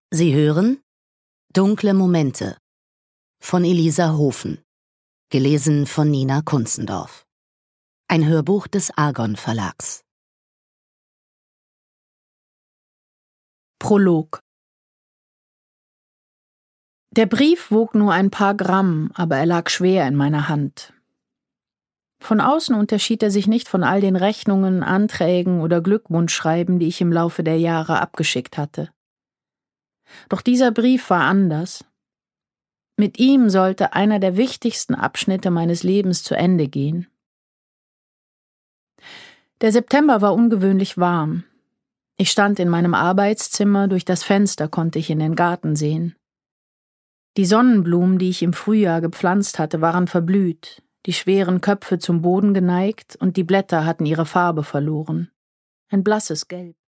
Sie hören Dunkle Momente von Elisa Hofen, gelesen von Nina Kunzendorf. Ein Hörbuch des Argon Verlags. Prolog. Der Brief wog nur ein paar Gramm, aber er lag schwer in meiner Hand. Von außen unterschied er sich nicht von all den Rechnungen, Anträgen oder Glückwunschschreiben, die ich im Laufe der Jahre abgeschickt hatte. Doch dieser Brief war anders. Mit ihm sollte einer der wichtigsten Abschnitte meines Lebens zu Ende gehen. Der September war ungewöhnlich warm. Ich stand in meinem Arbeitszimmer, durch das Fenster konnte ich in den Garten sehen. Die Sonnenblumen, die ich im Frühjahr gepflanzt hatte, waren verblüht, die schweren Köpfe zum Boden geneigt und die Blätter hatten ihre Farbe verloren. Ein blasses Gelb.